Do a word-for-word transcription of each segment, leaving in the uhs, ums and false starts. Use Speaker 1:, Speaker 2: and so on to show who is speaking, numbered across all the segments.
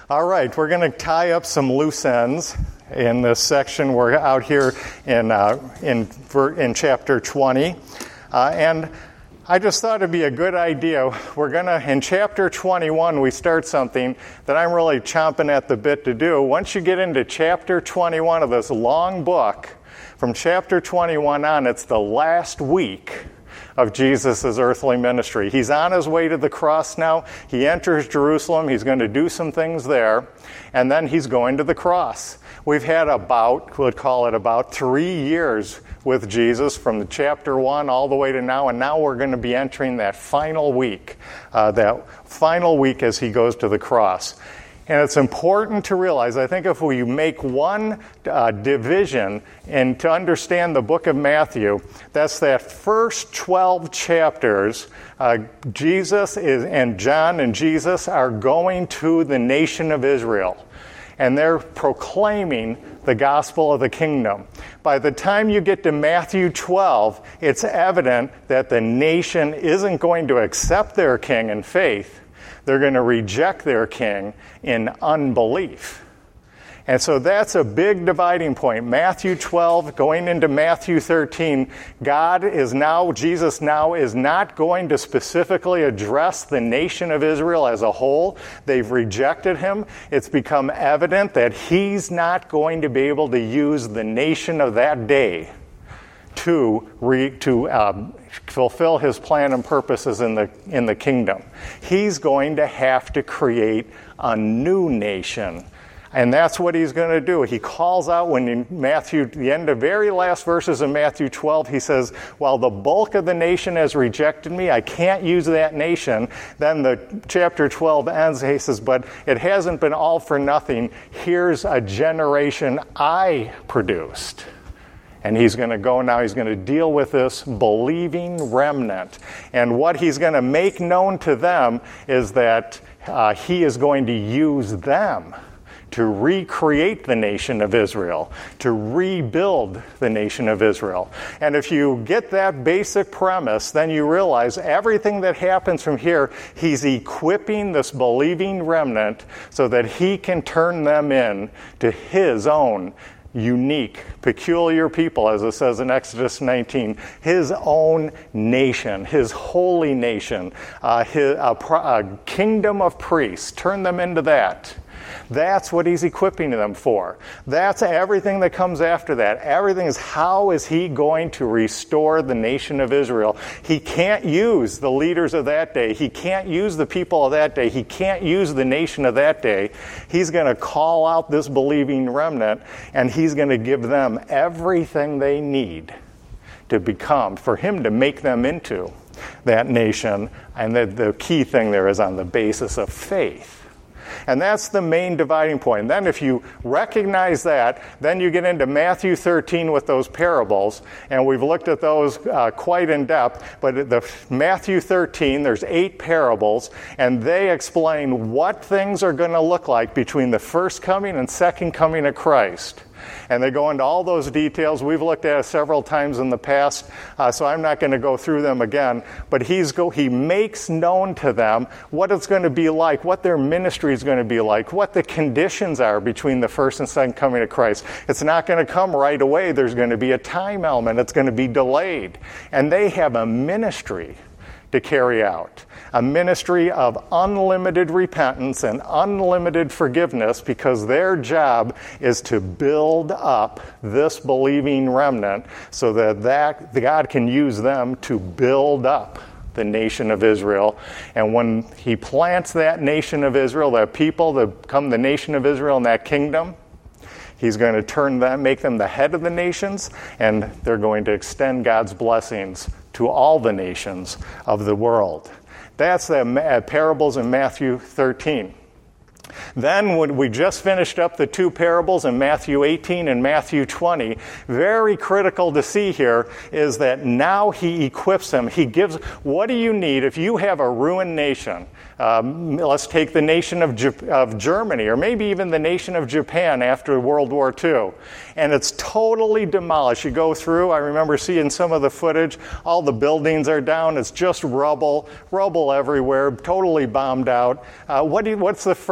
Speaker 1: All right, we're going to tie up some loose ends in this section. We're out here in uh, in in chapter twenty, uh, and I just thought it'd be a good idea. We're going to, in chapter twenty-one, we start something that I'm really chomping at the bit to do. Once you get into chapter twenty-one of this long book, from chapter twenty-one on, it's the last week of Jesus' earthly ministry. He's on his way to the cross now. He enters Jerusalem. He's going to do some things there, and then he's going to the cross. We've had about, we'll call it about three years with Jesus from the chapter one all the way to now, and now we're going to be entering that final week, uh, that final week as he goes to the cross. And it's important to realize, I think if we make one uh, division and to understand the book of Matthew, that's that first twelve chapters, uh, Jesus is, and John and Jesus are going to the nation of Israel. And they're proclaiming the gospel of the kingdom. By the time you get to Matthew twelve, it's evident that the nation isn't going to accept their king in faith. They're going to reject their king in unbelief. And so that's a big dividing point. Matthew twelve, going into Matthew thirteen, God is now, Jesus now is not going to specifically address the nation of Israel as a whole. They've rejected him. It's become evident that he's not going to be able to use the nation of that day to re, to um, fulfill his plan and purposes in the in the kingdom. He's going to have to create a new nation. And that's what he's going to do. He calls out when in Matthew, the end of very last verses of Matthew twelve, he says, while the bulk of the nation has rejected me, I can't use that nation. Then the chapter twelve ends, he says, but it hasn't been all for nothing. Here's a generation I produced. And he's going to go now, he's going to deal with this believing remnant. And what he's going to make known to them is that uh, he is going to use them to recreate the nation of Israel, to rebuild the nation of Israel. And if you get that basic premise, then you realize everything that happens from here, he's equipping this believing remnant so that he can turn them in to his own unique, peculiar people, as it says in Exodus nineteen, his own nation, his holy nation, uh, his, a, a kingdom of priests. Turn them into that. That's what he's equipping them for. That's everything that comes after that. Everything is how is he going to restore the nation of Israel. He can't use the leaders of that day. He can't use the people of that day. He can't use the nation of that day. He's going to call out this believing remnant, and he's going to give them everything they need to become, for him to make them into that nation. And the, the key thing there is on the basis of faith. And that's the main dividing point. And then if you recognize that, then you get into Matthew thirteen with those parables. And we've looked at those uh, quite in depth. But the Matthew thirteen, there's eight parables. And they explain what things are going to look like between the first coming and second coming of Christ. And they go into all those details. We've looked at it several times in the past, uh, so I'm not going to go through them again. But he's go, he makes known to them what it's going to be like, what their ministry is going to be like, what the conditions are between the first and second coming of Christ. It's not going to come right away. There's going to be a time element. It's going to be delayed. And they have a ministry to carry out. A ministry of unlimited repentance and unlimited forgiveness, because their job is to build up this believing remnant so that, that God can use them to build up the nation of Israel. And when he plants that nation of Israel, that people that become the nation of Israel in that kingdom, he's going to turn them, make them the head of the nations, and they're going to extend God's blessings to all the nations of the world. That's the parables in Matthew thirteen. Then when we just finished up the two parables in Matthew eighteen and Matthew twenty, very critical to see here is that now he equips them. He gives, what do you need if you have a ruined nation? Um, let's take the nation of, of Germany, or maybe even the nation of Japan after World War Two. And it's totally demolished. You go through, I remember seeing some of the footage, all the buildings are down, it's just rubble, rubble everywhere, totally bombed out. Uh, what do you, what's the first thing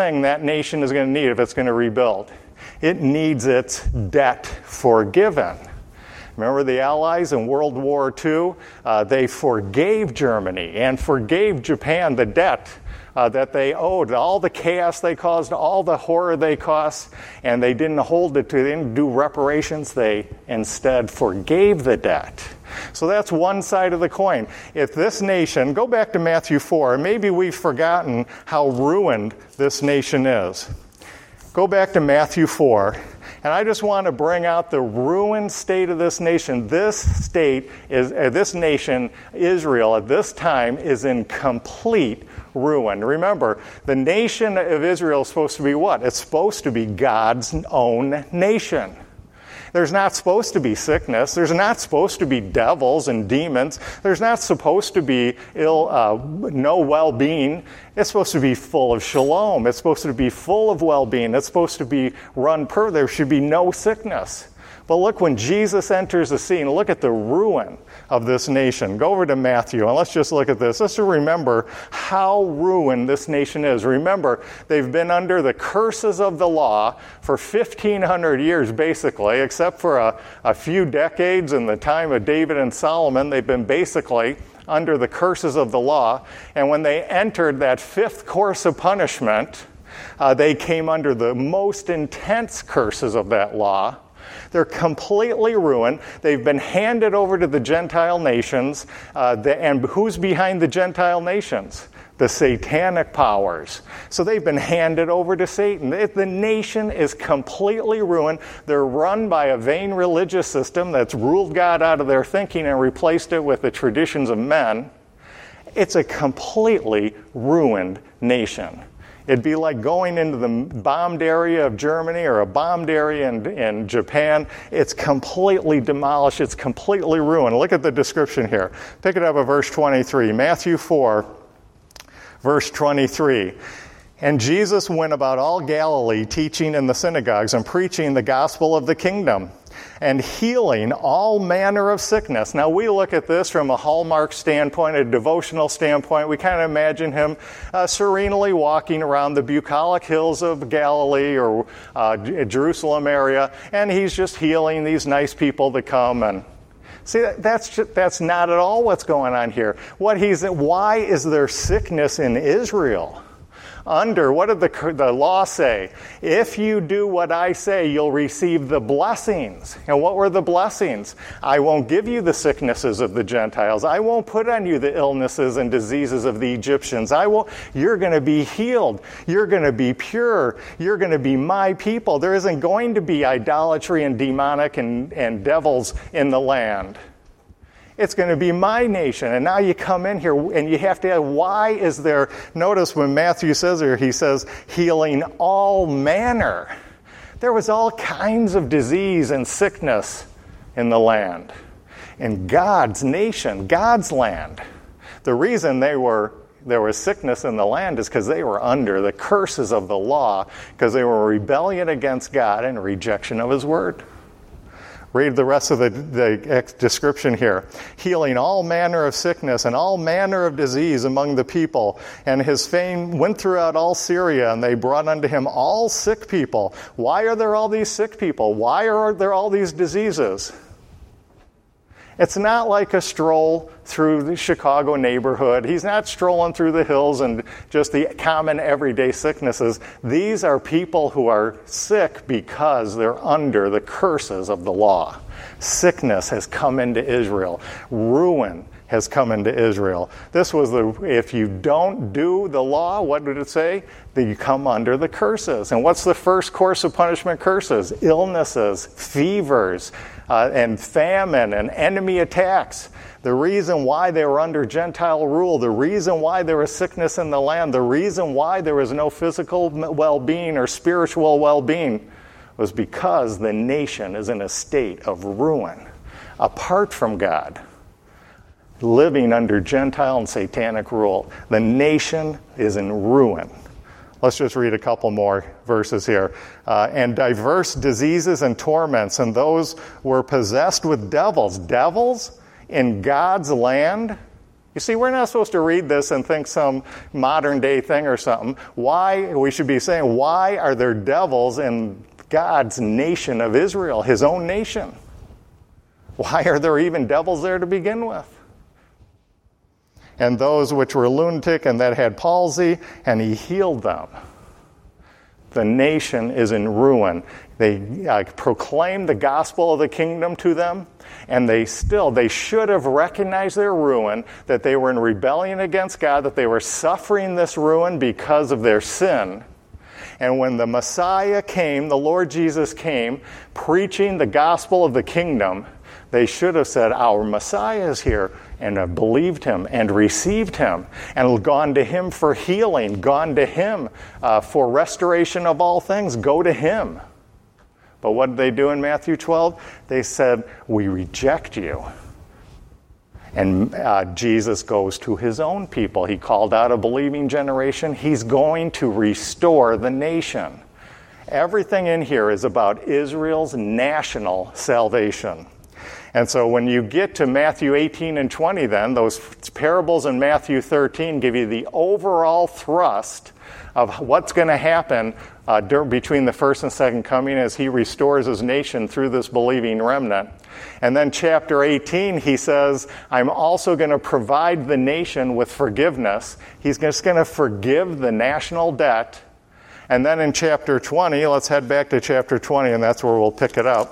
Speaker 1: thing that nation is going to need if it's going to rebuild? It needs its debt forgiven. Remember the Allies in World War Two? Uh, they forgave Germany and forgave Japan the debt uh, that they owed, all the chaos they caused, all the horror they caused, and they didn't hold it to, they didn't do reparations. They instead forgave the debt. So that's one side of the coin. If this nation, go back to Matthew four, maybe we've forgotten how ruined this nation is. Go back to Matthew four. And I just want to bring out the ruined state of this nation. This state is, uh, this nation, Israel, at this time is in complete ruin. Remember, the nation of Israel is supposed to be what? It's supposed to be God's own nation. There's not supposed to be sickness. There's not supposed to be devils and demons. There's not supposed to be ill, uh, no well-being. It's supposed to be full of shalom. It's supposed to be full of well-being. It's supposed to be run per. There should be no sickness. But look, when Jesus enters the scene, look at the ruin of this nation. Go over to Matthew, and let's just look at this. Let's just remember how ruined this nation is. Remember, they've been under the curses of the law for fifteen hundred years, basically, except for a, a few decades in the time of David and Solomon. They've been basically under the curses of the law. And when they entered that fifth course of punishment, uh, they came under the most intense curses of that law. They're completely ruined. They've been handed over to the Gentile nations. Uh, the, and who's behind the Gentile nations? The satanic powers. So they've been handed over to Satan. It, the nation is completely ruined. They're run by a vain religious system that's ruled God out of their thinking and replaced it with the traditions of men. It's a completely ruined nation. It'd be like going into the bombed area of Germany or a bombed area in, in Japan. It's completely demolished. It's completely ruined. Look at the description here. Pick it up at verse twenty-three. Matthew four, verse twenty-three. And Jesus went about all Galilee, teaching in the synagogues and preaching the gospel of the kingdom, and healing all manner of sickness. Now, we look at this from a Hallmark standpoint, a devotional standpoint. We kind of imagine him uh, serenely walking around the bucolic hills of Galilee or uh, Jerusalem area, and he's just healing these nice people that come. And see, that's just, that's not at all what's going on here. What he's why is there sickness in Israel? Under, what did the, the law say? If you do what I say, you'll receive the blessings. And what were the blessings? I won't give you the sicknesses of the Gentiles. I won't put on you the illnesses and diseases of the Egyptians. I will. You're going to be healed. You're going to be pure. You're going to be my people. There isn't going to be idolatry and demonic and, and devils in the land. It's going to be my nation. And now you come in here and you have to ask, why is there, notice when Matthew says here, he says, healing all manner. There was all kinds of disease and sickness in the land. In God's nation, God's land. The reason they were there was sickness in the land is because they were under the curses of the law, because they were rebellion against God and rejection of his word. Read the rest of the, the description here. Healing all manner of sickness and all manner of disease among the people. And his fame went throughout all Syria, and they brought unto him all sick people. Why are there all these sick people? Why are there all these diseases? It's not like a stroll through the Chicago neighborhood. He's not strolling through the hills and just the common everyday sicknesses. These are people who are sick because they're under the curses of the law. Sickness has come into Israel. Ruin has come into Israel. This was the, if you don't do the law, what did it say? That you come under the curses. And what's the first course of punishment? Curses, illnesses, fevers, uh, and famine, and enemy attacks. The reason why they were under Gentile rule, the reason why there was sickness in the land, the reason why there was no physical well-being or spiritual well-being was because the nation is in a state of ruin, apart from God, living under Gentile and satanic rule. The nation is in ruin. Let's just read a couple more verses here. Uh, and diverse diseases and torments, and those were possessed with devils. Devils in God's land? You see, we're not supposed to read this and think some modern day thing or something. Why, we should be saying, why are there devils in God's nation of Israel, his own nation? Why are there even devils there to begin with? And those which were lunatic and that had palsy, and he healed them. The nation is in ruin. They uh, proclaimed the gospel of the kingdom to them, and they still, they should have recognized their ruin, that they were in rebellion against God, that they were suffering this ruin because of their sin. And when the Messiah came, the Lord Jesus came, preaching the gospel of the kingdom, they should have said, our Messiah is here, and have believed him and received him and gone to him for healing, gone to him uh, for restoration of all things. Go to him. But what did they do in Matthew twelve? They said, we reject you. And uh, Jesus goes to his own people. He called out a believing generation. He's going to restore the nation. Everything in here is about Israel's national salvation. And so when you get to Matthew eighteen and twenty then, those parables in Matthew thirteen give you the overall thrust of what's going to happen uh, between the first and second coming as he restores his nation through this believing remnant. And then chapter eighteen, he says, I'm also going to provide the nation with forgiveness. He's just going to forgive the national debt. And then in chapter twenty, let's head back to chapter twenty, and that's where we'll pick it up.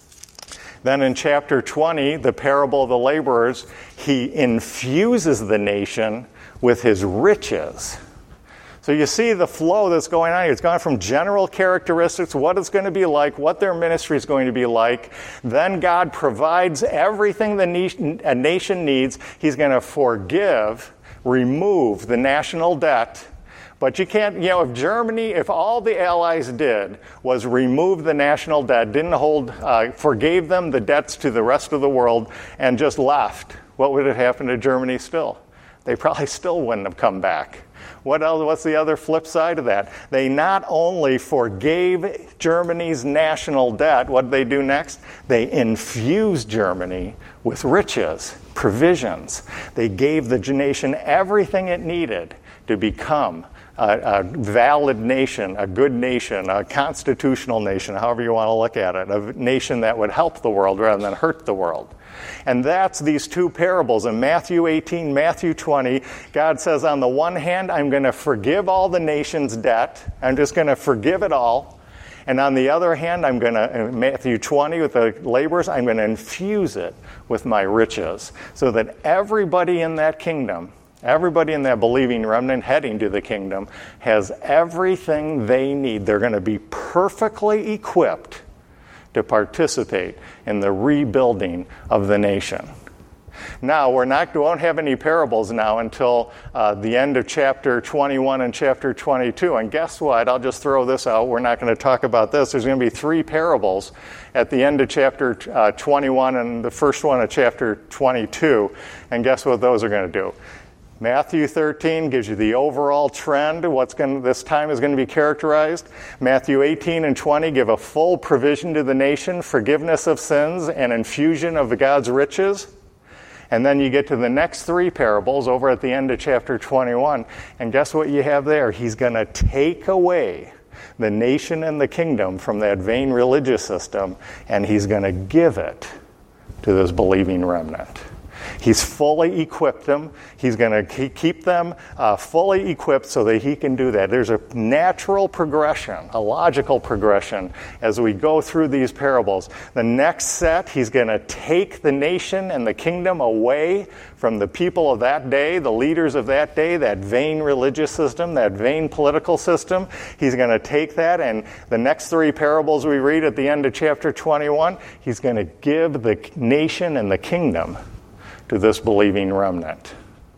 Speaker 1: Then in chapter twenty, the parable of the laborers, he infuses the nation with his riches. So you see the flow that's going on here. It's gone from general characteristics, what it's going to be like, what their ministry is going to be like. Then God provides everything the nation, a nation needs. He's going to forgive, remove the national debt. But you can't, you know, if Germany, if all the Allies did was remove the national debt, didn't hold, uh, forgave them the debts to the rest of the world, and just left, what would have happened to Germany still? They probably still wouldn't have come back. What else? What's the other flip side of that? They not only forgave Germany's national debt, what did they do next? They infused Germany with riches, provisions. They gave the nation everything it needed to become A, a valid nation, a good nation, a constitutional nation, however you want to look at it, a nation that would help the world rather than hurt the world. And that's these two parables. In Matthew eighteen, Matthew twenty, God says, on the one hand, I'm going to forgive all the nation's debt. I'm just going to forgive it all. And on the other hand, I'm going to, in Matthew twenty, with the laborers, I'm going to infuse it with my riches so that everybody in that kingdom, everybody in that believing remnant heading to the kingdom has everything they need. They're going to be perfectly equipped to participate in the rebuilding of the nation. Now, we're not, we won't have any parables now until uh, the end of chapter twenty-one and chapter twenty-two. And guess what? I'll just throw this out. We're not going to talk about this. There's going to be three parables at the end of chapter uh, twenty-one and the first one of chapter twenty-two. And guess what those are going to do? Matthew thirteen gives you the overall trend, what's going to, this time is going to be characterized. Matthew eighteen and twenty give a full provision to the nation, forgiveness of sins, and infusion of God's riches. And then you get to the next three parables over at the end of chapter twenty-one, and guess what you have there? He's going to take away the nation and the kingdom from that vain religious system, and he's going to give it to this believing remnant. He's fully equipped them. He's going to keep them uh, fully equipped so that he can do that. There's a natural progression, a logical progression as we go through these parables. The next set, he's going to take the nation and the kingdom away from the people of that day, the leaders of that day, that vain religious system, that vain political system. He's going to take that, and the next three parables we read at the end of chapter twenty-one, he's going to give the nation and the kingdom to this believing remnant.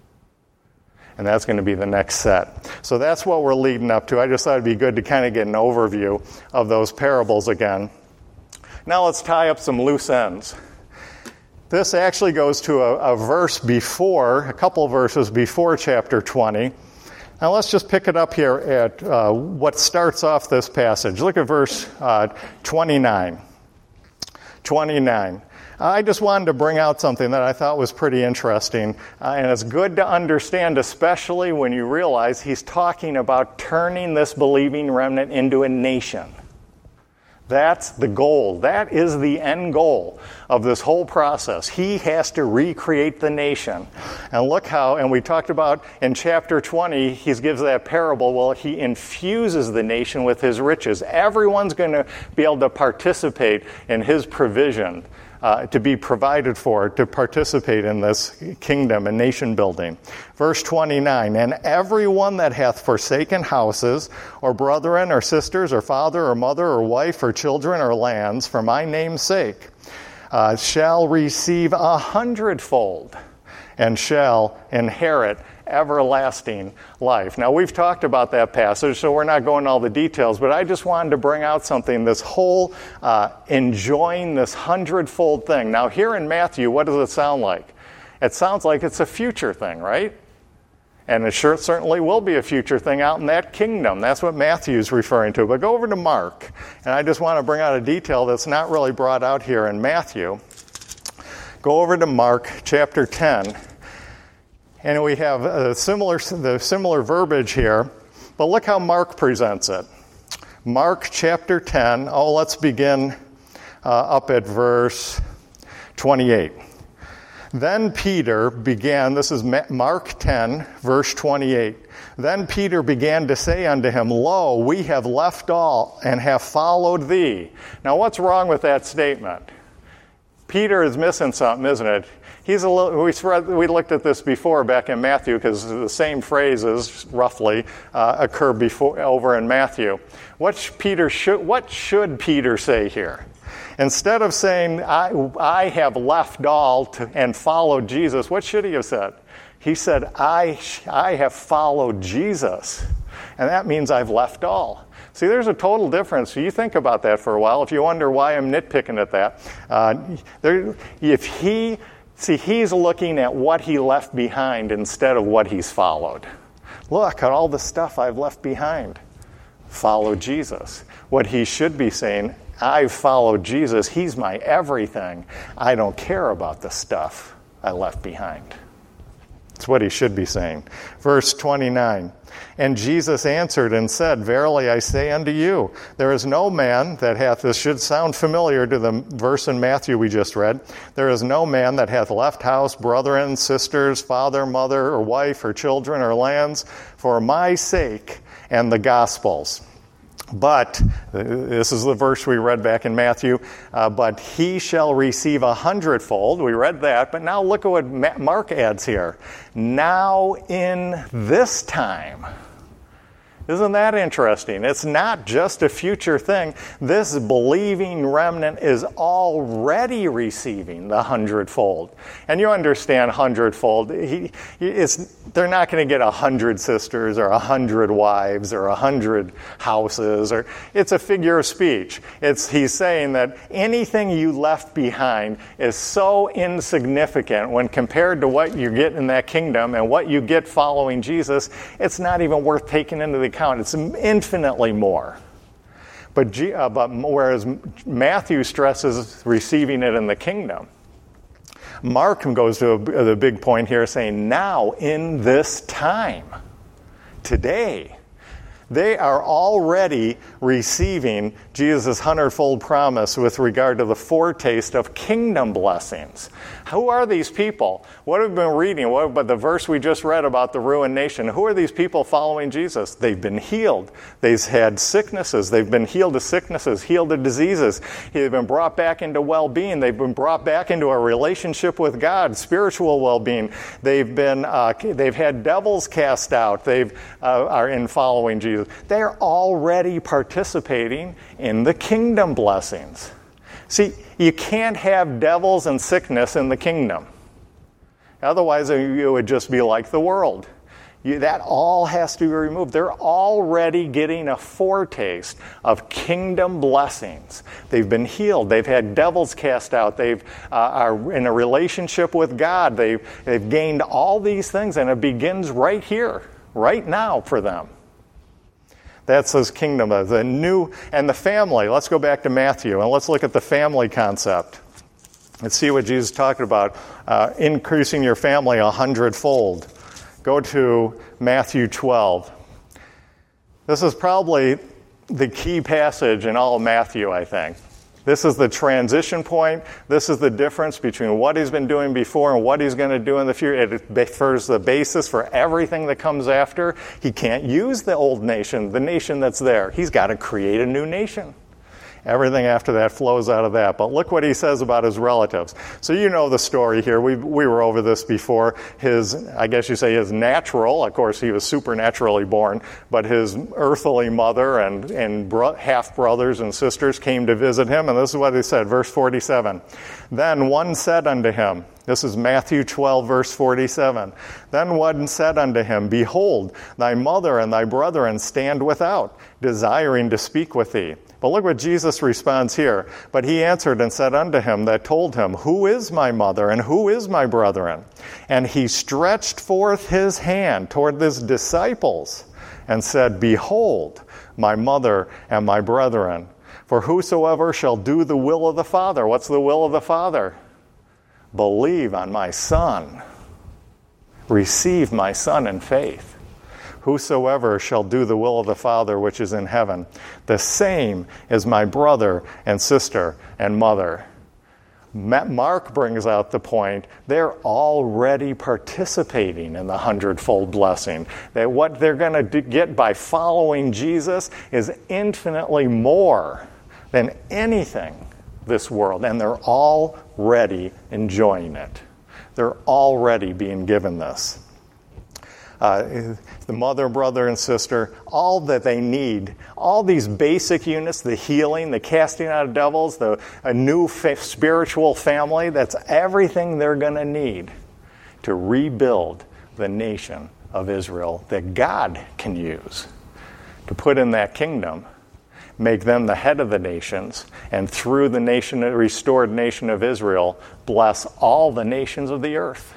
Speaker 1: And that's going to be the next set. So that's what we're leading up to. I just thought it'd be good to kind of get an overview of those parables again. Now let's tie up some loose ends. This actually goes to a, a verse before, a couple verses before chapter twenty. Now let's just pick it up here at uh, what starts off this passage. Look at verse uh, twenty-nine. twenty-nine. I just wanted to bring out something that I thought was pretty interesting, uh, and it's good to understand, especially when you realize he's talking about turning this believing remnant into a nation. That's the goal. That is the end goal of this whole process. He has to recreate the nation. And look how, and we talked about in chapter twenty, he gives that parable. Well, he infuses the nation with his riches. Everyone's going to be able to participate in his provision. Uh, to be provided for, to participate in this kingdom and nation building. Verse twenty-nine, and everyone that hath forsaken houses, or brethren, or sisters, or father, or mother, or wife, or children, or lands, for my name's sake, uh, shall receive a hundredfold, and shall inherit everlasting life. Now, we've talked about that passage, so we're not going into all the details, but I just wanted to bring out something, this whole uh, enjoying this hundredfold thing. Now, here in Matthew, what does it sound like? It sounds like it's a future thing, right? And it sure certainly will be a future thing out in that kingdom. That's what Matthew's referring to. But go over to Mark, and I just want to bring out a detail that's not really brought out here in Matthew. Go over to Mark chapter ten. And we have a similar, the similar verbiage here, but look how Mark presents it. Mark chapter ten, oh, let's begin uh, up at verse twenty-eight. Then Peter began, this is Mark ten, verse twenty-eight. Then Peter began to say unto him, Lo, we have left all and have followed thee. Now, what's wrong with that statement? Peter is missing something, isn't it? He's a little, we, we looked at this before back in Matthew because the same phrases roughly uh, occur before over in Matthew. What Peter should what should Peter say here? Instead of saying I I have left all to, and followed Jesus, what should he have said? He said I I have followed Jesus, and that means I've left all. See, there's a total difference. You think about that for a while. If you wonder why I'm nitpicking at that, uh, there, if he See, he's looking at what he left behind instead of what he's followed. Look at all the stuff I've left behind. Follow Jesus. What he should be saying, I've followed Jesus. He's my everything. I don't care about the stuff I left behind. That's what he should be saying. Verse twenty-nine. And Jesus answered and said, Verily I say unto you, there is no man that hath, this should sound familiar to the verse in Matthew we just read, there is no man that hath left house, brethren, sisters, father, mother, or wife, or children, or lands, for my sake and the gospel's. But, this is the verse we read back in Matthew, uh, but he shall receive a hundredfold. We read that, but now look at what Mark adds here. Now in this time. Isn't that interesting? It's not just a future thing. This believing remnant is already receiving the hundredfold. And you understand hundredfold. He, it's, they're not going to get a hundred sisters or a hundred wives or a hundred houses. Or it's a figure of speech. It's he's saying that anything you left behind is so insignificant when compared to what you get in that kingdom and what you get following Jesus. It's not even worth taking into the account. It's infinitely more. But, G, uh, but whereas Matthew stresses receiving it in the kingdom, Mark goes to a, the big point here saying, now in this time, today, they are already receiving Jesus' hundredfold promise with regard to the foretaste of kingdom blessings. Who are these people? What have we been reading? What about the verse we just read about the ruined nation? Who are these people following Jesus? They've been healed. They've had sicknesses. They've been healed of sicknesses, healed of diseases. They've been brought back into well-being. They've been brought back into a relationship with God, spiritual well-being. They've been, uh, they've had devils cast out. They've uh, are in following Jesus. They're already participating in the kingdom blessings. See, you can't have devils and sickness in the kingdom. Otherwise, it would just be like the world. You, that all has to be removed. They're already getting a foretaste of kingdom blessings. They've been healed. They've had devils cast out. They've uh, are in a relationship with God. They've, they've gained all these things, and it begins right here, right now for them. That's his kingdom. The new, and the family. Let's go back to Matthew, and let's look at the family concept. Let's see what Jesus is talking about, uh, increasing your family a hundredfold. Go to Matthew twelve. This is probably the key passage in all of Matthew, I think. This is the transition point. This is the difference between what he's been doing before and what he's going to do in the future. It refers the basis for everything that comes after. He can't use the old nation, the nation that's there. He's got to create a new nation. Everything after that flows out of that. But look what he says about his relatives. So you know the story here. We we were over this before. His, I guess you say his natural, of course he was supernaturally born, but his earthly mother and, and bro- half-brothers and sisters came to visit him. And this is what he said, verse forty-seven. Then one said unto him, this is Matthew twelve, verse forty-seven. Then one said unto him, Behold, thy mother and thy brethren stand without, desiring to speak with thee. But look what Jesus responds here. But he answered and said unto him that told him, Who is my mother and who is my brethren? And he stretched forth his hand toward his disciples and said, Behold, my mother and my brethren. For whosoever shall do the will of the Father. What's the will of the Father? Believe on my Son. Receive my Son in faith. Whosoever shall do the will of the Father which is in heaven, the same is my brother and sister and mother. Mark brings out the point, they're already participating in the hundredfold blessing. That what they're going to get by following Jesus is infinitely more than anything this world, and they're already enjoying it. They're already being given this. Uh, the mother, brother, and sister, all that they need, all these basic units, the healing, the casting out of devils, the a new fa- spiritual family, that's everything they're going to need to rebuild the nation of Israel that God can use to put in that kingdom, make them the head of the nations, and through the nation, the restored nation of Israel, bless all the nations of the earth.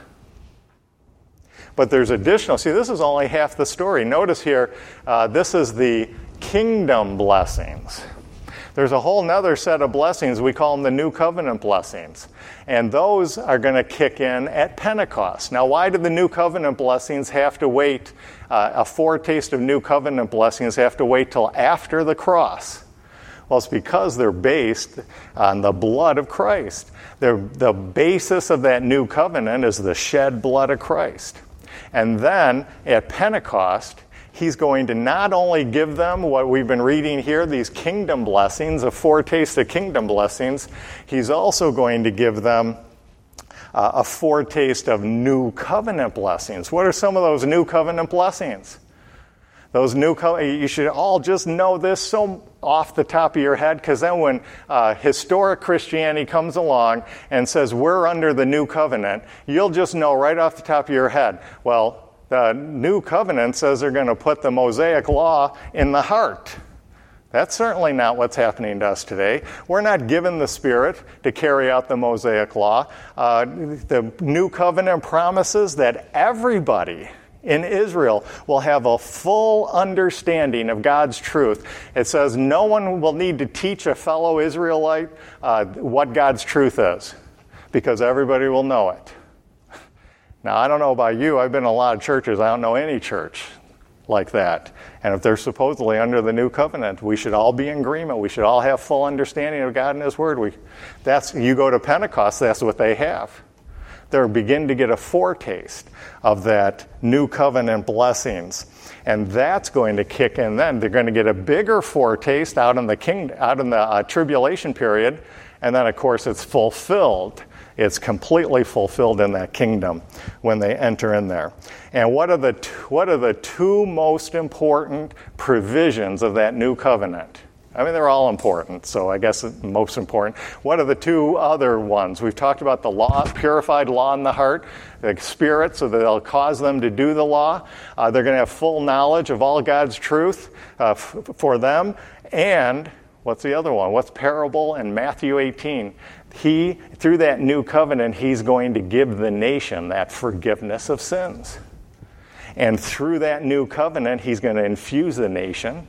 Speaker 1: But there's additional, see, this is only half the story. Notice here, uh, this is the kingdom blessings. There's a whole nother set of blessings. We call them the New Covenant blessings. And those are going to kick in at Pentecost. Now, why did the New Covenant blessings have to wait, uh, a foretaste of New Covenant blessings have to wait till after the cross? Well, it's because they're based on the blood of Christ. They're, the basis of that New Covenant is the shed blood of Christ. And then at Pentecost, he's going to not only give them what we've been reading here, these kingdom blessings, a foretaste of kingdom blessings, he's also going to give them uh, a foretaste of new covenant blessings. What are some of those new covenant blessings? Those new co- you should all just know this so off the top of your head, because then when uh, historic Christianity comes along and says we're under the new covenant, you'll just know right off the top of your head, well, the new covenant says they're going to put the Mosaic law in the heart. That's certainly not what's happening to us today. We're not given the Spirit to carry out the Mosaic law. Uh, the new covenant promises that everybody in Israel will have a full understanding of God's truth. It says no one will need to teach a fellow Israelite uh, what God's truth is, because everybody will know it. Now, I don't know about you. I've been in a lot of churches. I don't know any church like that. And if they're supposedly under the new covenant, we should all be in agreement. We should all have full understanding of God and His Word. We, that's you go to Pentecost, that's what they have. They're beginning to get a foretaste of that new covenant blessings. And that's going to kick in then. They're going to get a bigger foretaste out in the king, out in the uh, tribulation period. And then, of course, it's fulfilled. It's completely fulfilled in that kingdom when they enter in there. And what are the t- what are the two most important provisions of that new covenant? I mean, they're all important, so I guess it's most important. What are the two other ones? We've talked about the law, purified law in the heart, the Spirit, so that it'll cause them to do the law. Uh, they're going to have full knowledge of all God's truth uh, f- for them. And what's the other one? What's parable in Matthew eighteen? He, through that new covenant, he's going to give the nation that forgiveness of sins. And through that new covenant, he's going to infuse the nation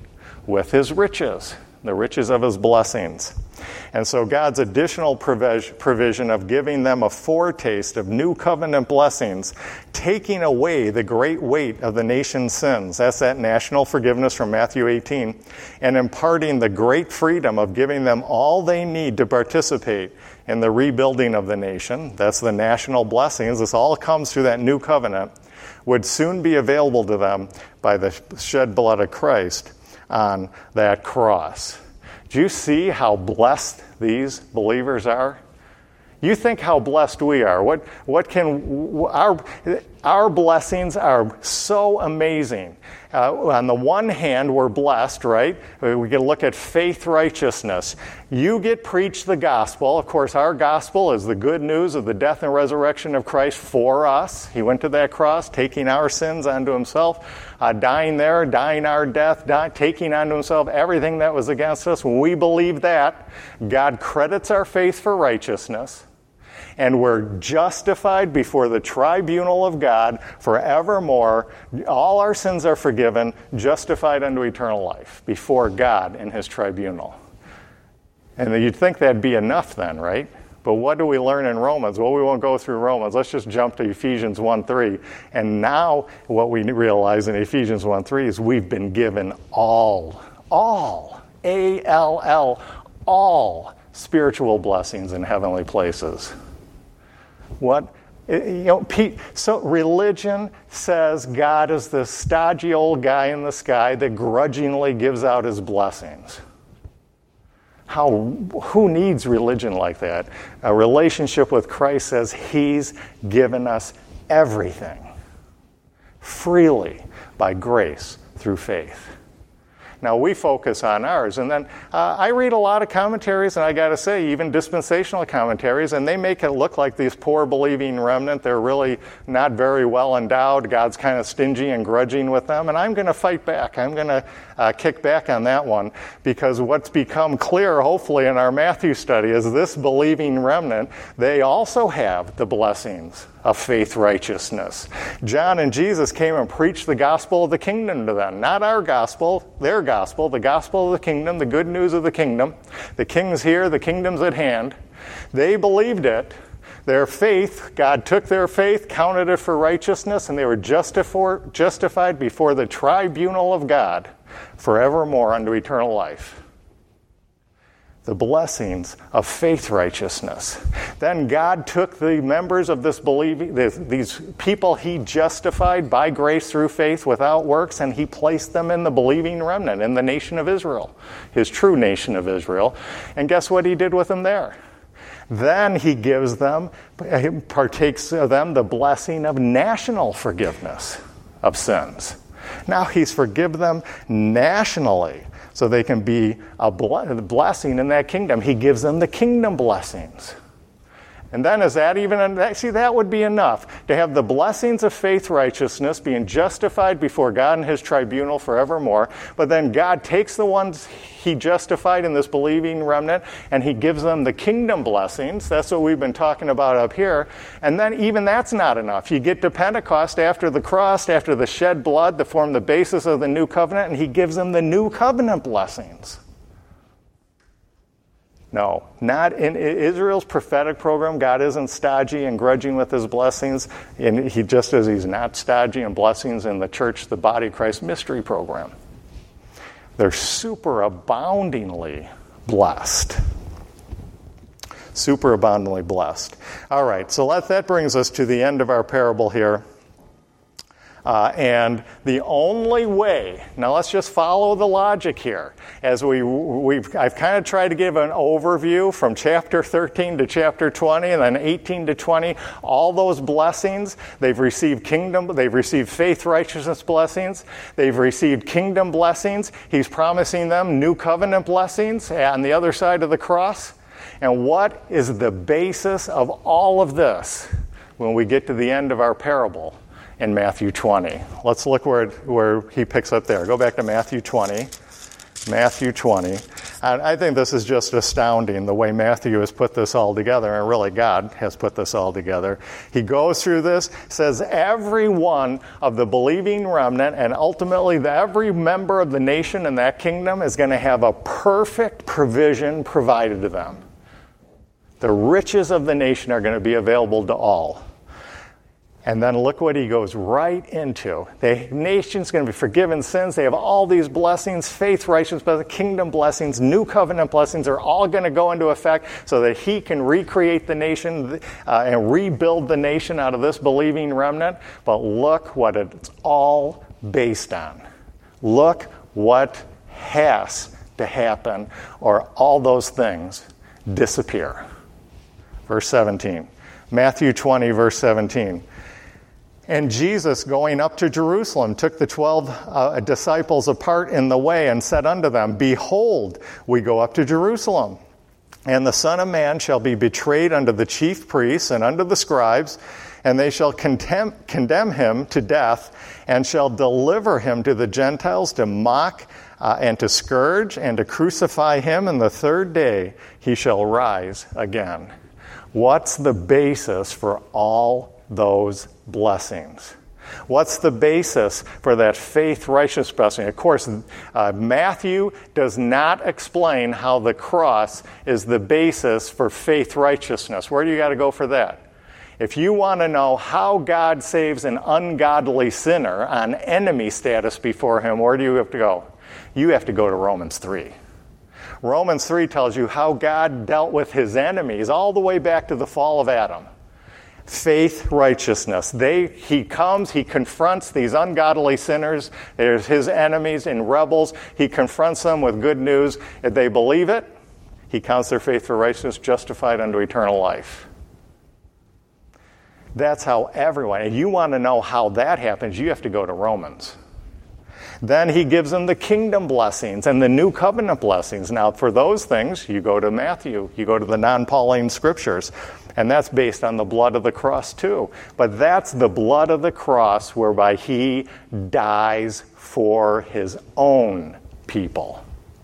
Speaker 1: with his riches, the riches of his blessings. And so God's additional provision of giving them a foretaste of new covenant blessings, taking away the great weight of the nation's sins, that's that national forgiveness from Matthew eighteen, and imparting the great freedom of giving them all they need to participate in the rebuilding of the nation, that's the national blessings, this all comes through that new covenant, would soon be available to them by the shed blood of Christ on that cross. Do you see how blessed these believers are? You think how blessed we are. What what can our our blessings are so amazing. Uh, on the one hand, we're blessed, right? We can look at faith righteousness. You get preached the gospel. Of course, our gospel is the good news of the death and resurrection of Christ for us. He went to that cross, taking our sins onto himself, uh, dying there, dying our death, die, taking onto himself everything that was against us. When we believe that, God credits our faith for righteousness. And we're justified before the tribunal of God forevermore. All our sins are forgiven, justified unto eternal life before God in his tribunal. And you'd think that'd be enough then, right? But what do we learn in Romans? Well, we won't go through Romans. Let's just jump to Ephesians one three. And now what we realize in Ephesians one three is we've been given all, all, A L L, all spiritual blessings in heavenly places. What, you know, so religion says God is this stodgy old guy in the sky that grudgingly gives out his blessings. How, who needs religion like that? A relationship with Christ says he's given us everything freely by grace through faith. Now, we focus on ours. And then uh, I read a lot of commentaries, and I got to say, even dispensational commentaries, and they make it look like these poor believing remnant, they're really not very well endowed. God's kind of stingy and grudging with them. And I'm going to fight back. I'm going to uh, kick back on that one, because what's become clear, hopefully, in our Matthew study is this believing remnant, they also have the blessings of faith righteousness. John and Jesus came and preached the gospel of the kingdom to them. Not our gospel, their gospel, the gospel of the kingdom, the good news of the kingdom. The king's here, the kingdom's at hand. They believed it. Their faith, God took their faith, counted it for righteousness, and they were justified justified before the tribunal of God forevermore unto eternal life. The blessings of faith righteousness. Then God took the members of this believing, these people he justified by grace through faith without works, and he placed them in the believing remnant, in the nation of Israel, his true nation of Israel. And guess what he did with them there? Then he gives them, he partakes of them the blessing of national forgiveness of sins. Now he's forgiven them nationally, so they can be a blessing in that kingdom. He gives them the kingdom blessings. And then is that even, see, that would be enough to have the blessings of faith righteousness, being justified before God in his tribunal forevermore. But then God takes the ones he justified in this believing remnant, and he gives them the kingdom blessings. That's what we've been talking about up here. And then even that's not enough. You get to Pentecost after the cross, after the shed blood that formed the basis of the new covenant, and he gives them the new covenant blessings. No, not in Israel's prophetic program. God isn't stodgy and grudging with his blessings, and he just as he's not stodgy and blessings in the church, the body of Christ mystery program. They're superaboundingly blessed. Superaboundingly blessed. All right, so let, that brings us to the end of our parable here. Uh, and the only way, now let's just follow the logic here. As we, we've, I've kind of tried to give an overview from chapter thirteen to chapter twenty, and then eighteen to twenty. All those blessings, they've received kingdom, they've received faith righteousness blessings, they've received kingdom blessings. He's promising them new covenant blessings on the other side of the cross. And what is the basis of all of this when we get to the end of our parable? In Matthew twenty. Let's look where, it, where he picks up there. Go back to Matthew twenty. Matthew twenty. And I think this is just astounding, the way Matthew has put this all together, and really God has put this all together. He goes through this, says every one of the believing remnant, and ultimately the, every member of the nation in that kingdom is going to have a perfect provision provided to them. The riches of the nation are going to be available to all. And then look what he goes right into. The nation's going to be forgiven sins. They have all these blessings, faith, righteousness, kingdom blessings, new covenant blessings are all going to go into effect so that he can recreate the nation uh, and rebuild the nation out of this believing remnant. But look what it's all based on. Look what has to happen, or all those things disappear. Verse seventeen. Matthew twenty, verse seventeen. And Jesus, going up to Jerusalem, took the twelve uh, disciples apart in the way and said unto them, Behold, we go up to Jerusalem, and the Son of Man shall be betrayed unto the chief priests and unto the scribes, and they shall condemn, condemn him to death, and shall deliver him to the Gentiles to mock uh, and to scourge and to crucify him, and the third day he shall rise again. What's the basis for all those blessings? What's the basis for that faith righteous blessing? Of course, uh, Matthew does not explain how the cross is the basis for faith righteousness. Where do you got to go for that? If you want to know how God saves an ungodly sinner on enemy status before him, where do you have to go? You have to go to Romans three. Romans three tells you how God dealt with his enemies all the way back to the fall of Adam. Faith, righteousness. They, he comes, he confronts these ungodly sinners. There's his enemies and rebels. He confronts them with good news. If they believe it, he counts their faith for righteousness, justified unto eternal life. That's how everyone, and you want to know how that happens, you have to go to Romans. Then he gives them the kingdom blessings and the new covenant blessings. Now, for those things, you go to Matthew. You go to the non-Pauline scriptures. And that's based on the blood of the cross, too. But that's the blood of the cross whereby he dies for his own people.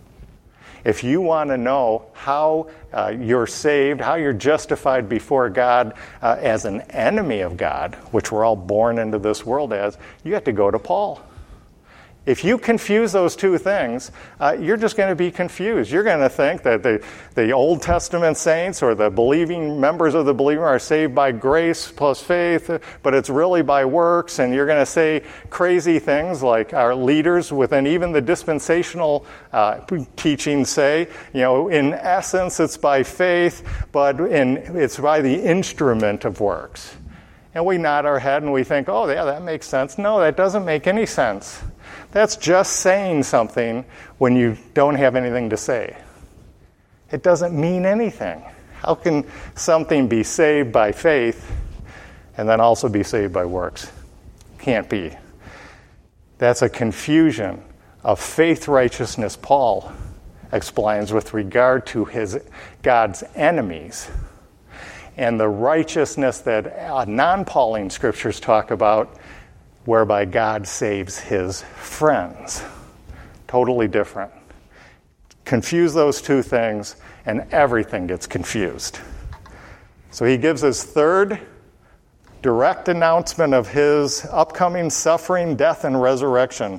Speaker 1: If you want to know how uh, you're saved, how you're justified before God uh, as an enemy of God, which we're all born into this world as, you have to go to Paul. If you confuse those two things, uh, you're just going to be confused. You're going to think that the, the Old Testament saints or the believing members of the believer are saved by grace plus faith, but it's really by works, and you're going to say crazy things like our leaders within even the dispensational uh, teachings say, you know, in essence it's by faith, but in, it's by the instrument of works. And we nod our head and we think, oh, yeah, that makes sense. No, that doesn't make any sense. That's just saying something when you don't have anything to say. It doesn't mean anything. How can something be saved by faith and then also be saved by works? Can't be. That's a confusion of faith righteousness Paul explains with regard to his God's enemies, and the righteousness that non-Pauline scriptures talk about, whereby God saves his friends. Totally different. Confuse those two things, and everything gets confused. So he gives his third direct announcement of his upcoming suffering, death, and resurrection.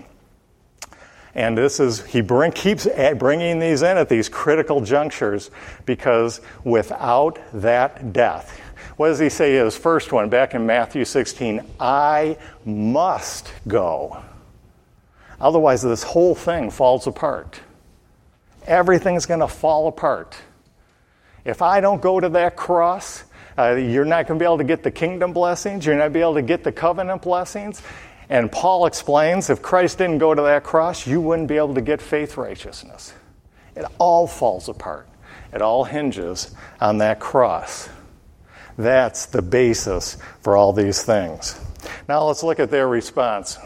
Speaker 1: And this is, he bring, keeps bringing these in at these critical junctures, because without that death, what does he say in his first one back in Matthew sixteen? I must go. Otherwise, this whole thing falls apart. Everything's going to fall apart. If I don't go to that cross, uh, you're not going to be able to get the kingdom blessings. You're not going to be able to get the covenant blessings. And Paul explains, if Christ didn't go to that cross, you wouldn't be able to get faith righteousness. It all falls apart. It all hinges on that cross. That's the basis for all these things. Now let's look at their response.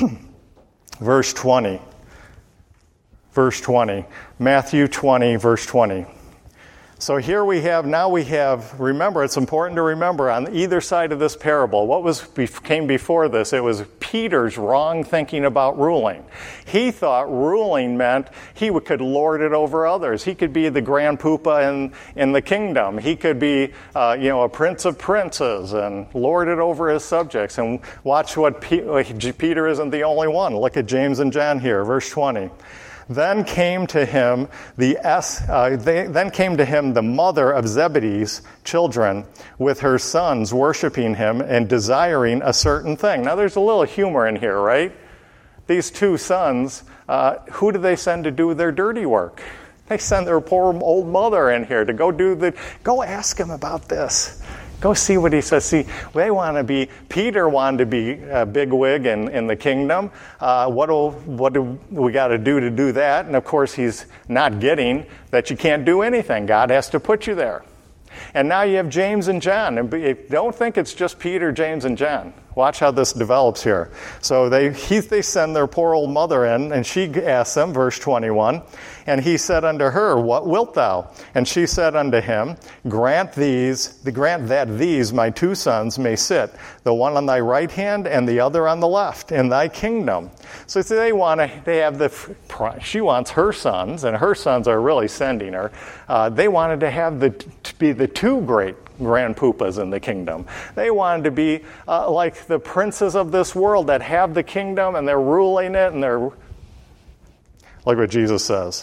Speaker 1: Verse twenty. Verse twenty. Matthew twenty, verse twenty. So here we have, now we have, remember, it's important to remember on either side of this parable, what was came before this? It was Peter's wrong thinking about ruling. He thought ruling meant he could lord it over others. He could be the grand pupa in, in the kingdom. He could be, uh, you know, a prince of princes and lord it over his subjects. And watch what P- Peter isn't the only one. Look at James and John here, verse twenty. Then came to him the S, uh, they, then came to him the mother of Zebedee's children with her sons worshiping him and desiring a certain thing. Now there's a little humor in here, right? These two sons, uh, who do they send to do their dirty work? They send their poor old mother in here to go do the, go ask him about this. Go see what he says. See, they want to be, Peter wanted to be a bigwig in, in the kingdom. Uh, what do, what do we got to do to do that? And of course, he's not getting that you can't do anything. God has to put you there. And now you have James and John. And don't think it's just Peter, James, and John. Watch how this develops here. So they he, they send their poor old mother in, and she asks them, verse twenty-one, and he said unto her, What wilt thou? And she said unto him, Grant these, grant that these, my two sons, may sit, the one on thy right hand and the other on the left, in thy kingdom. So they want to, they have the, she wants her sons, and her sons are really sending her. Uh, they wanted to have the, to be the two great grand pupas in the kingdom. They wanted to be uh, like the princes of this world that have the kingdom and they're ruling it, and they're, look what Jesus says.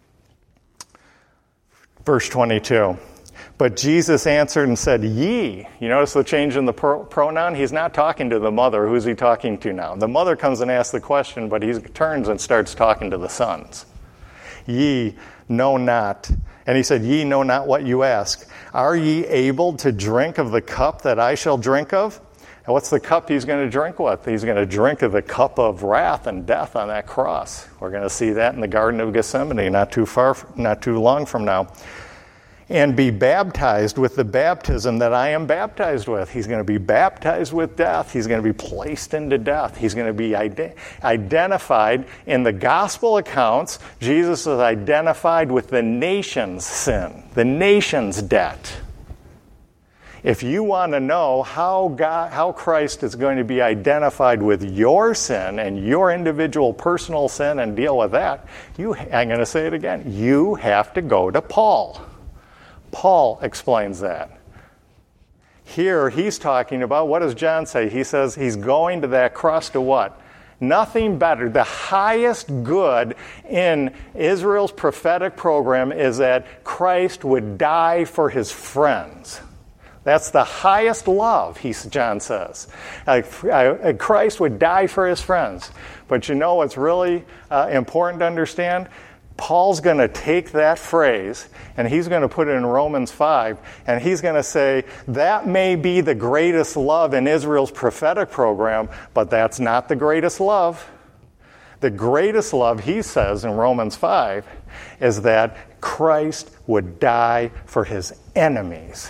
Speaker 1: Verse twenty-two. But Jesus answered and said, Ye. You notice the change in the pro- pronoun? He's not talking to the mother. Who's he talking to now? The mother comes and asks the question, but he turns and starts talking to the sons. Ye know not. And he said, Ye know not what you ask. Are ye able to drink of the cup that I shall drink of? And what's the cup he's going to drink with? He's going to drink of the cup of wrath and death on that cross. We're going to see that in the Garden of Gethsemane, not too far, not too long from now. And be baptized with the baptism that I am baptized with. He's going to be baptized with death. He's going to be placed into death. He's going to be ide- identified in the gospel accounts. Jesus is identified with the nation's sin, the nation's debt. If you want to know how God, how Christ is going to be identified with your sin and your individual personal sin and deal with that, you, I'm going to say it again, you have to go to Paul. Paul explains that. Here he's talking about, what does John say? He says he's going to that cross to what? Nothing better. The highest good in Israel's prophetic program is that Christ would die for his friends. That's the highest love, he, John says. Uh, uh, Christ would die for his friends. But you know what's really uh, important to understand? Paul's going to take that phrase and he's going to put it in Romans five, and he's going to say, that may be the greatest love in Israel's prophetic program, but that's not the greatest love. The greatest love, he says in Romans five, is that Christ would die for his enemies.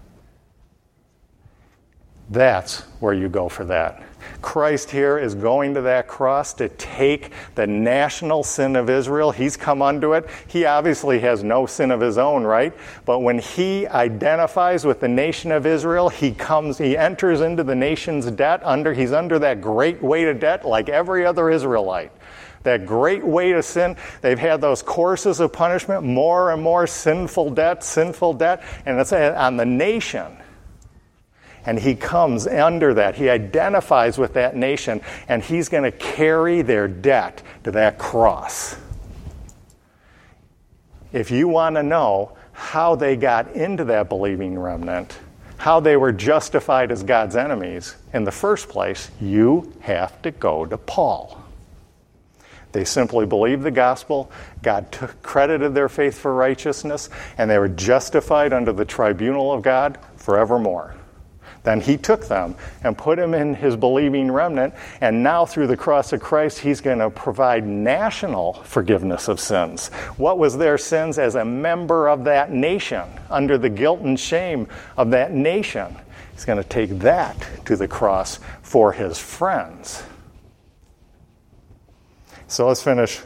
Speaker 1: That's where you go for that. Christ here is going to that cross to take the national sin of Israel. He's come unto it. He obviously has no sin of his own, right? But when he identifies with the nation of Israel, he comes, he enters into the nation's debt. Under, he's under that great weight of debt like every other Israelite. That great weight of sin. They've had those courses of punishment, more and more sinful debt, sinful debt, and it's on the nation. And he comes under that. He identifies with that nation, and he's going to carry their debt to that cross. If you want to know how they got into that believing remnant, how they were justified as God's enemies in the first place, you have to go to Paul. They simply believed the gospel. God took, credited their faith for righteousness, and they were justified under the tribunal of God forevermore. Then he took them and put them in his believing remnant, and now through the cross of Christ, he's going to provide national forgiveness of sins. What was their sins as a member of that nation, under the guilt and shame of that nation? He's going to take that to the cross for his friends. So let's finish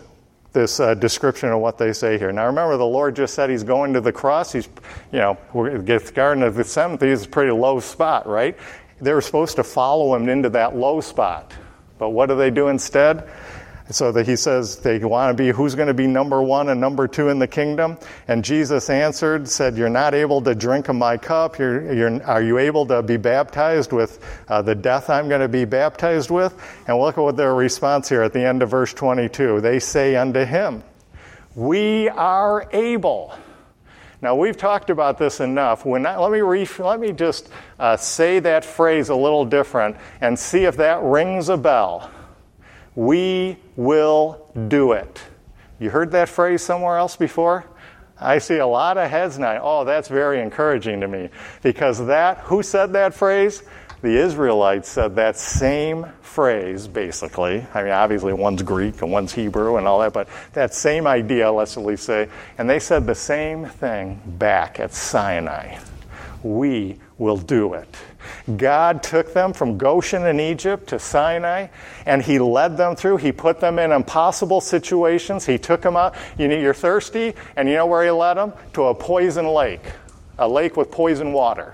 Speaker 1: this uh, description of what they say here. Now remember, the Lord just said he's going to the cross. He's, you know, the Garden of Gethsemane is a pretty low spot, right? They were supposed to follow him into that low spot. But what do they do instead? So that he says they want to be, who's going to be number one and number two in the kingdom? And Jesus answered, said, you're not able to drink of my cup. You're, you're, are you able to be baptized with uh, the death I'm going to be baptized with? And look at what their response here at the end of verse twenty-two. They say unto him, we are able. Now, we've talked about this enough. When I, let me re, let me just uh, say that phrase a little different and see if that rings a bell. We will do it. You heard that phrase somewhere else before? I see a lot of heads now. Oh, that's very encouraging to me. Because that, who said that phrase? The Israelites said that same phrase, basically. I mean, obviously one's Greek and one's Hebrew and all that, but that same idea, let's at least say. And they said the same thing back at Sinai. We will do it. God took them from Goshen in Egypt to Sinai, and he led them through. He put them in impossible situations. He took them out. You know, you're thirsty, and you know where he led them? To a poison lake, a lake with poison water.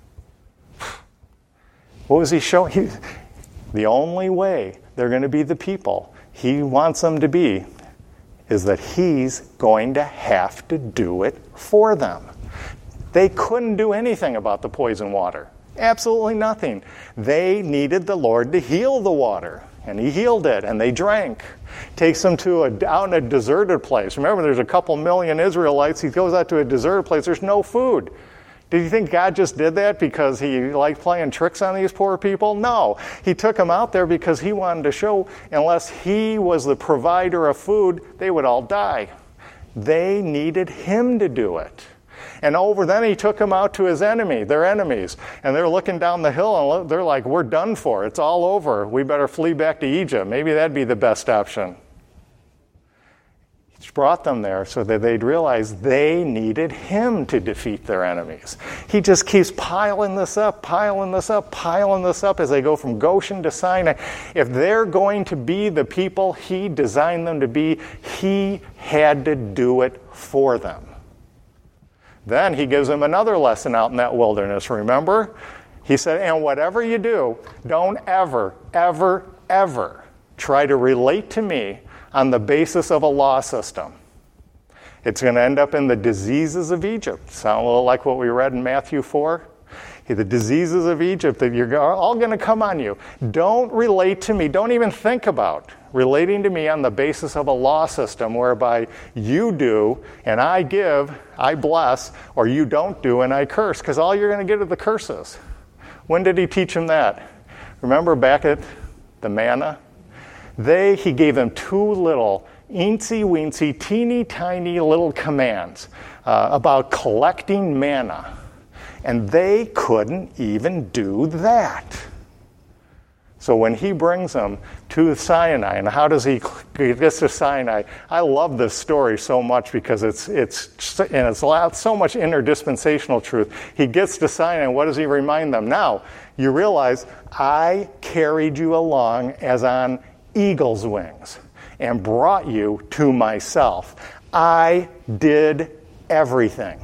Speaker 1: What was he showing? He, the only way they're going to be the people he wants them to be is that he's going to have to do it for them. They couldn't do anything about the poison water. Absolutely nothing. They needed the Lord to heal the water, and he healed it, and they drank. Takes them to a, out in a deserted place. Remember, there's a couple million Israelites. He goes out to a deserted place. There's no food. Did you think God just did that because he liked playing tricks on these poor people? No. He took them out there because he wanted to show unless he was the provider of food, they would all die. They needed him to do it. And over then he took them out to his enemy, their enemies. And they're looking down the hill and they're like, we're done for. It's all over. We better flee back to Egypt. Maybe that'd be the best option. He brought them there so that they'd realize they needed him to defeat their enemies. He just keeps piling this up, piling this up, piling this up as they go from Goshen to Sinai. If they're going to be the people he designed them to be, he had to do it for them. Then he gives them another lesson out in that wilderness, remember? He said, and whatever you do, don't ever, ever, ever try to relate to me on the basis of a law system. It's going to end up in the diseases of Egypt. Sound a little like what we read in Matthew four? The diseases of Egypt that you're all going to come on you. Don't relate to me. Don't even think about relating to me on the basis of a law system whereby you do and I give, I bless, or you don't do and I curse, because all you're going to get are the curses. When did he teach them that? Remember back at the manna? They, he gave them two little eensy-weensy, teeny-tiny little commands uh, about collecting manna. And they couldn't even do that. So when he brings them to Sinai, and how does he get to Sinai? I love this story so much because it's it's and it's so much interdispensational truth. He gets to Sinai, and what does he remind them? Now, you realize I carried you along as on eagle's wings and brought you to myself. I did everything.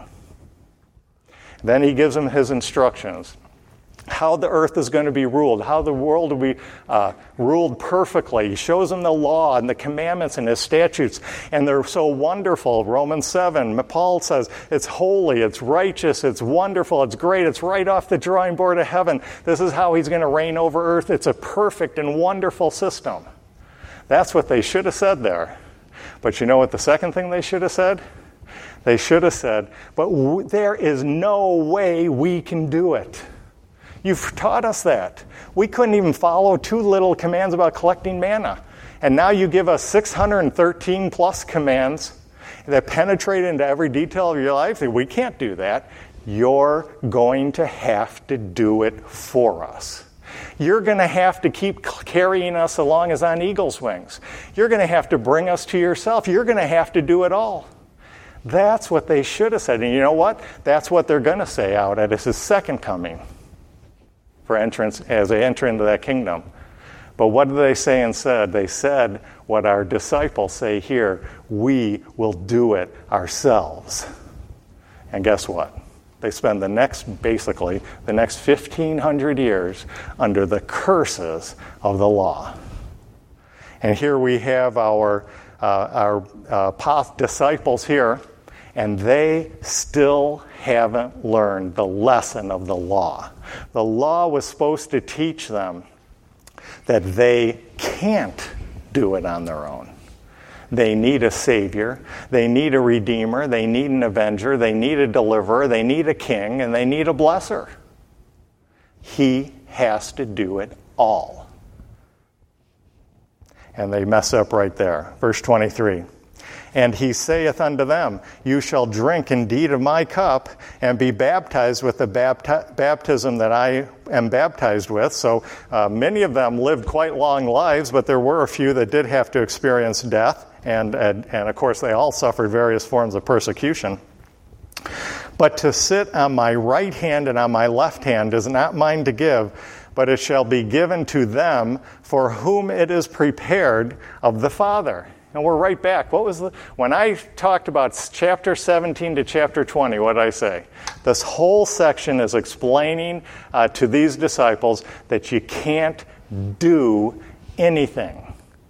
Speaker 1: Then he gives them his instructions. How the earth is going to be ruled, how the world will be uh, ruled perfectly. He shows them the law and the commandments and his statutes, and they're so wonderful. Romans seven, Paul says it's holy, it's righteous, it's wonderful, it's great, it's right off the drawing board of heaven. This is how he's going to reign over earth. It's a perfect and wonderful system. That's what they should have said there. But you know what the second thing they should have said? They should have said, but w- there is no way we can do it. You've taught us that. We couldn't even follow two little commands about collecting manna. And now you give us six hundred thirteen plus commands that penetrate into every detail of your life. We can't do that. You're going to have to do it for us. You're going to have to keep carrying us along as on eagle's wings. You're going to have to bring us to yourself. You're going to have to do it all. That's what they should have said. And you know what? That's what they're going to say out at his second coming for entrance as they enter into that kingdom. But what did they say instead? They said what our disciples say here, we will do it ourselves. And guess what? They spend the next, basically, the next fifteen hundred years under the curses of the law. And here we have our, uh, our uh, disciples here, and they still haven't learned the lesson of the law. The law was supposed to teach them that they can't do it on their own. They need a Savior, they need a Redeemer, they need an Avenger, they need a Deliverer, they need a King, and they need a Blesser. He has to do it all. And they mess up right there. Verse twenty-three. And he saith unto them, you shall drink indeed of my cup, and be baptized with the bapti- baptism that I am baptized with. So uh, many of them lived quite long lives, but there were a few that did have to experience death. And, and, and of course, they all suffered various forms of persecution. But to sit on my right hand and on my left hand is not mine to give, but it shall be given to them for whom it is prepared of the Father. And we're right back. What was the, when I talked about chapter seventeen to chapter twenty, what did I say? This whole section is explaining uh, to these disciples that you can't do anything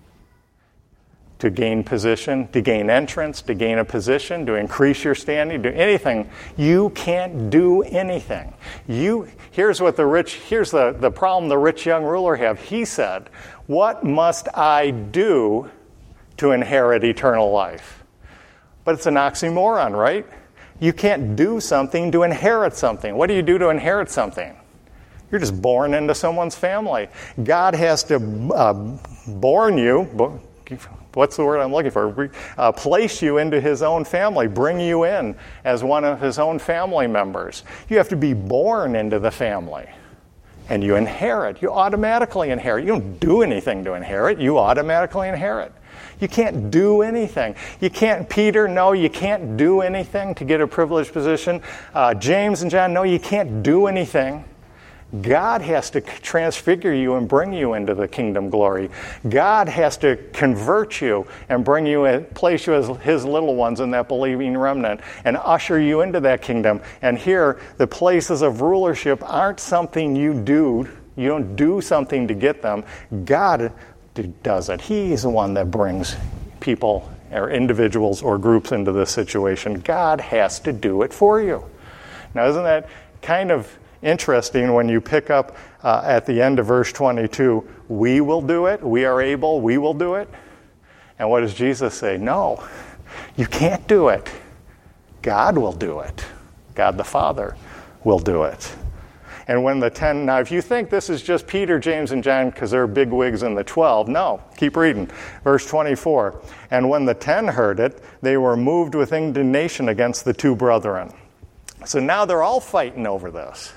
Speaker 1: to gain position, to gain entrance, to gain a position, to increase your standing, do anything. You can't do anything. You here's what the rich here's the, the problem the rich young ruler have. He said, what must I do to inherit eternal life? But it's an oxymoron, right? You can't do something to inherit something. What do you do to inherit something? You're just born into someone's family. God has to uh, born you, what's the word I'm looking for? Uh, place you into his own family, bring you in as one of his own family members. You have to be born into the family. And you inherit. You automatically inherit. You don't do anything to inherit. You automatically inherit. You can't do anything. You can't, Peter, no, you can't do anything to get a privileged position. Uh, James and John, no, you can't do anything. God has to transfigure you and bring you into the kingdom glory. God has to convert you and bring you in, place you as his little ones in that believing remnant and usher you into that kingdom. And here, the places of rulership aren't something you do. You don't do something to get them. God does it. He's the one that brings people or individuals or groups into this situation. God has to do it for you. Now, isn't that kind of interesting when you pick up uh, at the end of verse twenty-two, we will do it, we are able, we will do it. And what does Jesus say? No, you can't do it. God will do it. God the Father will do it. And when the ten, now if you think this is just Peter, James, and John because they're big wigs in the twelve, no, keep reading. Verse twenty-four, and when the ten heard it, they were moved with indignation against the two brethren. So now they're all fighting over this.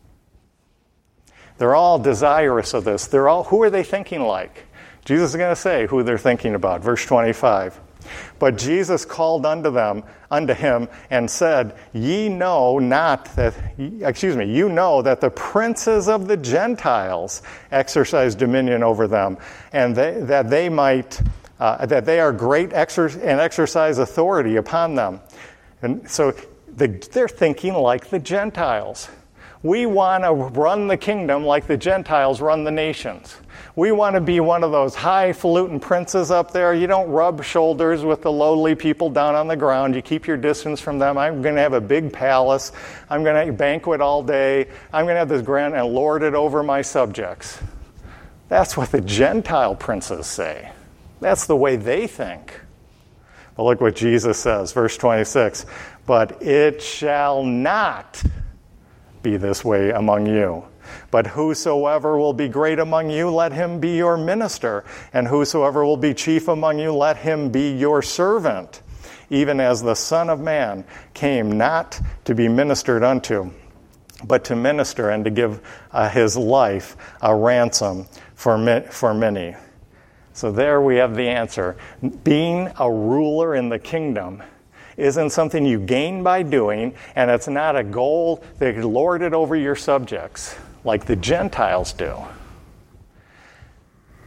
Speaker 1: They're all desirous of this. They're all, who are they thinking like? Jesus is going to say who they're thinking about. Verse twenty-five. But Jesus called unto them, unto him, and said, Ye know not that, excuse me, you know that the princes of the Gentiles exercise dominion over them, and they, that they might, uh, that they are great exer- and exercise authority upon them. And so the, they're thinking like the Gentiles. We want to run the kingdom like the Gentiles run the nations. We want to be one of those highfalutin princes up there. You don't rub shoulders with the lowly people down on the ground. You keep your distance from them. I'm going to have a big palace. I'm going to banquet all day. I'm going to have this grand and lord it over my subjects. That's what the Gentile princes say. That's the way they think. But look what Jesus says, verse twenty-six. But it shall not be this way among you. But whosoever will be great among you, let him be your minister. And whosoever will be chief among you, let him be your servant. Even as the Son of Man came not to be ministered unto, but to minister and to give uh, his life a ransom for, mi- for many. So there we have the answer. Being a ruler in the kingdom isn't something you gain by doing, and it's not a goal that you lord it over your subjects like the Gentiles do.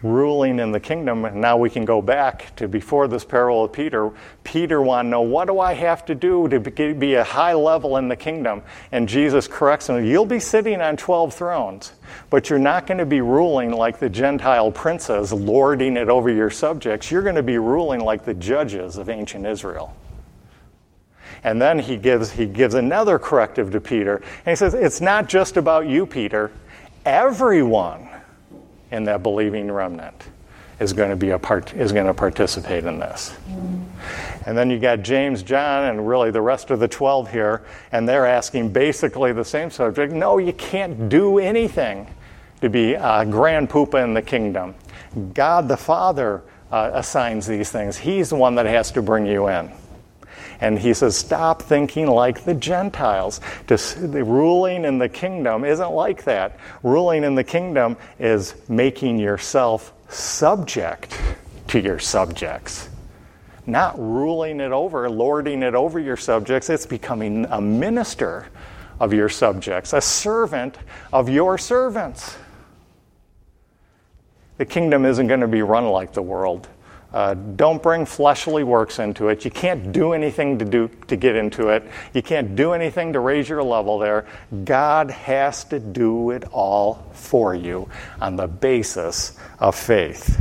Speaker 1: ruling in the kingdom. And now we can go back to before this parable of Peter. Peter wanted to know, what do I have to do to be a high level in the kingdom? And Jesus corrects him, you'll be sitting on twelve thrones, but you're not going to be ruling like the Gentile princes, lording it over your subjects. You're going to be ruling like the judges of ancient Israel. And then he gives he gives another corrective to Peter. And he says, it's not just about you, Peter. Everyone in that believing remnant is going to be a part is going to participate in this. And then you got James, John, and really the rest of the twelve here, and they're asking basically the same subject. No, you can't do anything to be a grand poopa in the kingdom. God the Father uh, assigns these things. He's the one that has to bring you in. And he says, stop thinking like the Gentiles. Just, the ruling in the kingdom isn't like that. Ruling in the kingdom is making yourself subject to your subjects. Not ruling it over, lording it over your subjects. It's becoming a minister of your subjects, a servant of your servants. The kingdom isn't going to be run like the world. Uh, don't bring fleshly works into it. You can't do anything to do to get into it. You can't do anything to raise your level there. God has to do it all for you on the basis of faith.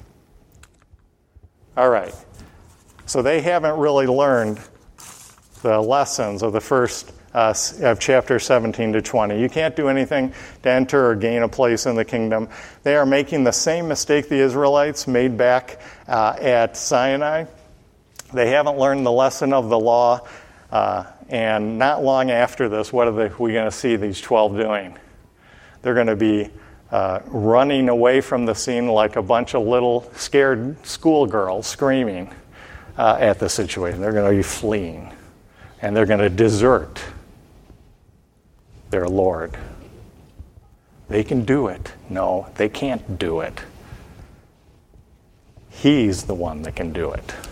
Speaker 1: All right. So they haven't really learned the lessons of the first uh, of chapter seventeen to twenty. You can't do anything to enter or gain a place in the kingdom. They are making the same mistake the Israelites made back uh, at Sinai. They haven't learned the lesson of the law. Uh, and not long after this, what are they, we going to see these twelve doing? They're going to be uh, running away from the scene like a bunch of little scared schoolgirls screaming uh, at the situation. They're going to be fleeing. And they're going to desert their Lord. They can do it. No, they can't do it. He's the one that can do it.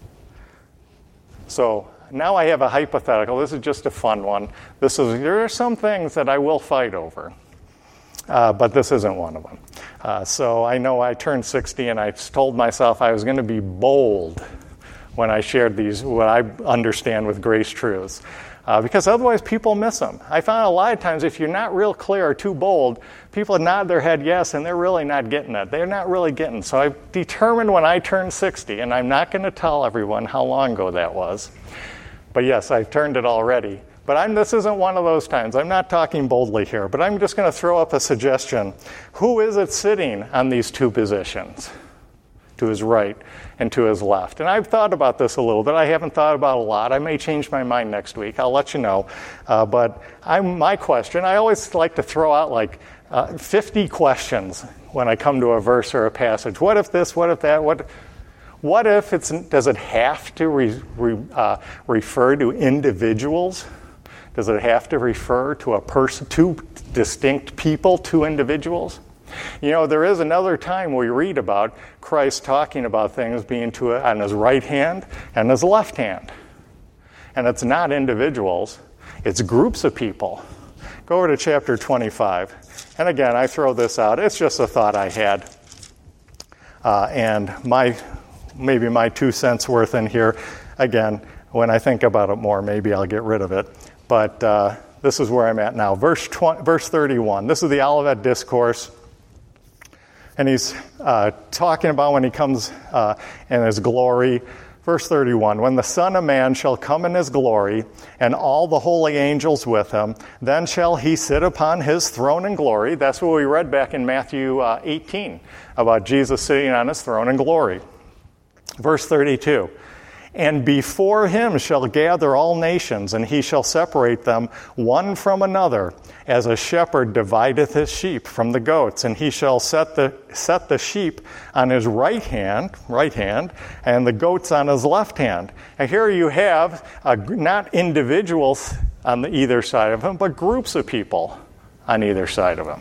Speaker 1: So now I have a hypothetical. This is just a fun one. This is there are some things that I will fight over, uh, but this isn't one of them. Uh, so I know I turned sixty, and I told myself I was going to be bold when I shared these, what I understand with grace truths. Uh, because otherwise people miss them. I found a lot of times if you're not real clear or too bold, people nod their head yes, and they're really not getting it. They're not really getting. So I determined when I turned sixty, and I'm not going to tell everyone how long ago that was. But yes, I've turned it already. But I'm, this isn't one of those times. I'm not talking boldly here, but I'm just going to throw up a suggestion. Who is it sitting on these two positions? To his right and to his left. And I've thought about this a little bit. I haven't thought about a lot. I may change my mind next week. I'll let you know. Uh, but I'm, my question, I always like to throw out like uh, fifty questions when I come to a verse or a passage. What if this? What if that? What What if it's, does it have to re, re, uh, refer to individuals? Does it have to refer to a person, two distinct people, two individuals? You know, there is another time we read about Christ talking about things being to on his right hand and his left hand. And it's not individuals, it's groups of people. Go over to chapter twenty-five. And again, I throw this out. It's just a thought I had. Uh, and my maybe my two cents worth in here. Again, when I think about it more, maybe I'll get rid of it. But uh, this is where I'm at now. Verse twenty, verse thirty-one. This is the Olivet Discourse. And he's uh, talking about when he comes uh, in his glory. Verse thirty-one, when the Son of Man shall come in his glory, and all the holy angels with him, then shall he sit upon his throne in glory. That's what we read back in Matthew uh, eighteen, about Jesus sitting on his throne in glory. Verse thirty-two, and before him shall gather all nations, and he shall separate them one from another, as a shepherd divideth his sheep from the goats. And he shall set the set the sheep on his right hand, right hand, and the goats on his left hand. And here you have uh, not individuals on the either side of him, but groups of people on either side of him.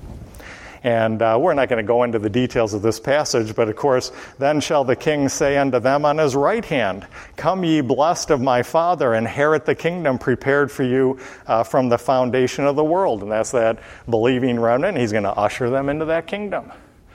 Speaker 1: And uh, we're not going to go into the details of this passage, but of course, then shall the king say unto them on his right hand, come ye blessed of my Father, inherit the kingdom prepared for you uh, from the foundation of the world. And that's that believing remnant. He's going to usher them into that kingdom.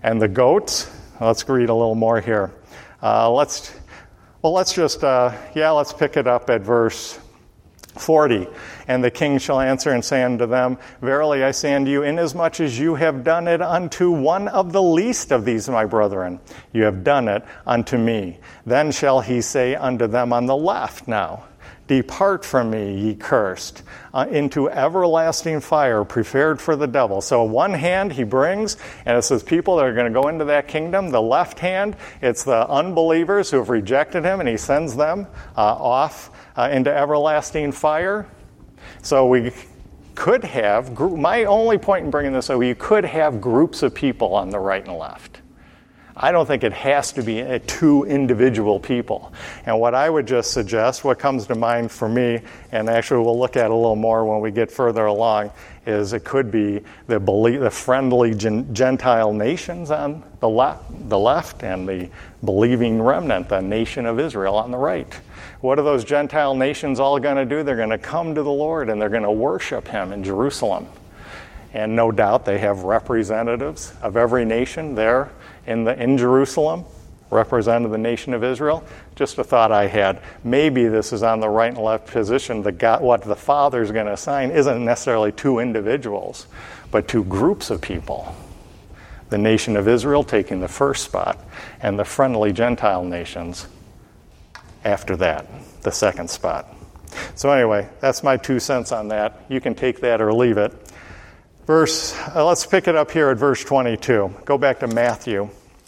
Speaker 1: And the goats, let's read a little more here. Uh, let's, well, let's just, uh, yeah, let's pick it up at verse forty. And the king shall answer and say unto them, Verily I say unto you, inasmuch as you have done it unto one of the least of these my brethren, you have done it unto me. Then shall he say unto them on the left now, Depart from me, ye cursed, uh, into everlasting fire prepared for the devil. So one hand he brings, and it says people that are going to go into that kingdom. The left hand, it's the unbelievers who have rejected him, and he sends them uh, off uh, into everlasting fire. So we could have, my only point in bringing this up, you could have groups of people on the right and left. I don't think it has to be two individual people. And what I would just suggest, what comes to mind for me, and actually we'll look at a little more when we get further along, is it could be the belie- the friendly Gentile nations on the left, the left, and the believing remnant, the nation of Israel, on the right. What are those Gentile nations all going to do? They're going to come to the Lord and they're going to worship him in Jerusalem. And no doubt they have representatives of every nation there in the in Jerusalem, representing the nation of Israel. Just a thought I had. Maybe this is on the right and left position. The God, what the Father is going to assign isn't necessarily two individuals, but two groups of people. The nation of Israel taking the first spot, and the friendly Gentile nations after that, the second spot. So anyway, that's my two cents on that. You can take that or leave it. Verse, uh, let's pick it up here at verse twenty-two. Go back to Matthew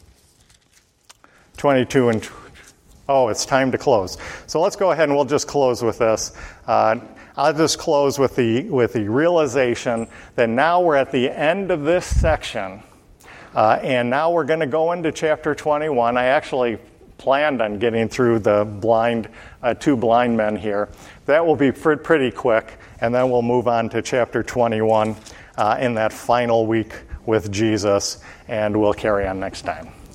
Speaker 1: twenty-two and, oh, it's time to close. So let's go ahead and we'll just close with this. Uh, I'll just close with the with the realization that now we're at the end of this section, uh, and now we're going to go into chapter twenty-one. I actually planned on getting through the blind, uh, two blind men here. That will be pr- pretty quick, and then we'll move on to chapter twenty-one uh, in that final week with Jesus, and we'll carry on next time.